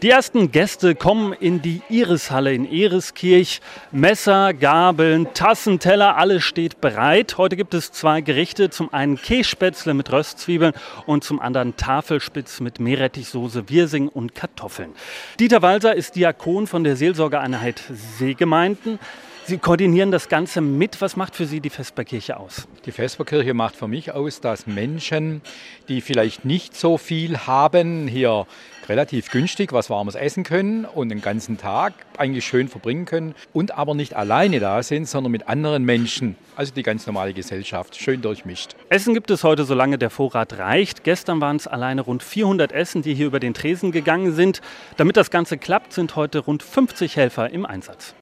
Die ersten Gäste kommen in die Irishalle in Eriskirch. Messer, Gabeln, Tassen, Teller, alles steht bereit. Heute gibt es 2 Gerichte. Zum einen Kässpätzle mit Röstzwiebeln und zum anderen Tafelspitz mit Meerrettichsoße, Wirsing und Kartoffeln. Dieter Walser ist Diakon von der Seelsorgeeinheit Seegemeinden. Sie koordinieren das Ganze mit. Was macht für Sie die Vesperkirche aus? Die Vesperkirche macht für mich aus, dass Menschen, die vielleicht nicht so viel haben, hier relativ günstig was Warmes essen können und den ganzen Tag eigentlich schön verbringen können und aber nicht alleine da sind, sondern mit anderen Menschen, also die ganz normale Gesellschaft, schön durchmischt. Essen gibt es heute, solange der Vorrat reicht. Gestern waren es alleine rund 400 Essen, die hier über den Tresen gegangen sind. Damit das Ganze klappt, sind heute rund 50 Helfer im Einsatz.